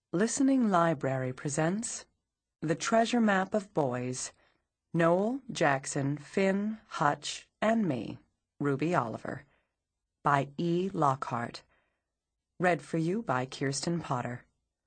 Listening Library presents The Treasure Map of Boys, Noel, Jackson, Finn, Hutch, and me, Ruby Oliver, by E. Lockhart. Read for you by Kirsten Potter.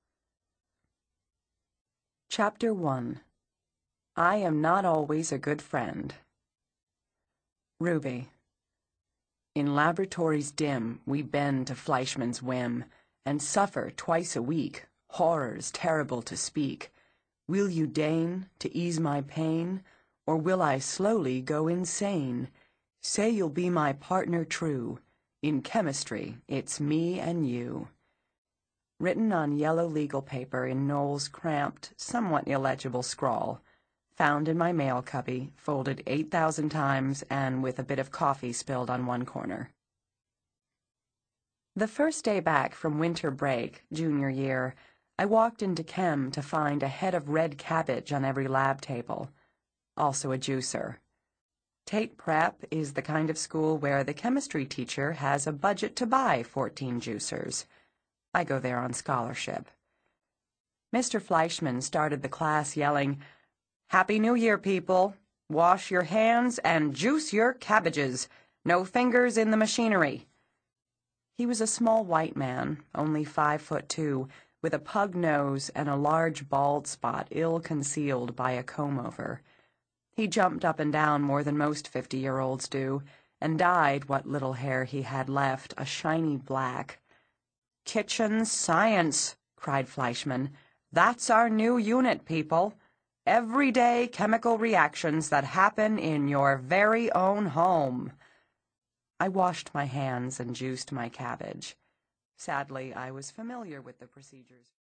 Chapter 1. I Am Not Always a Good Friend. Ruby. In laboratories dim, we bend to Fleischmann's whim, and suffer twice a week horrors terrible to speak. Will you deign to ease my pain, or will I slowly go insane? Say you'll be my partner true. In chemistry, it's me and you. Written on yellow legal paper in Noel's cramped, somewhat illegible scrawl. Found in my mail cubby, folded 8,000 times, and with a bit of coffee spilled on one corner. The first day back from winter break, junior year, I walked into chem to find a head of red cabbage on every lab table. Also a juicer. Tate Prep is the kind of school where the chemistry teacher has a budget to buy 14 juicers. I go there on scholarship. Mr. Fleischmann started the class yelling, "Happy New Year, people! Wash your hands and juice your cabbages. No fingers in the machinery." He was a small white man, only 5'2", with a pug nose and a large bald spot ill-concealed by a comb-over. He jumped up and down more than most 50-year-olds do, and dyed what little hair he had left a shiny black. "Kitchen science," cried Fleischmann. "That's our new unit, people. Everyday chemical reactions that happen in your very own home." I washed my hands and juiced my cabbage. Sadly, I was familiar with the procedures.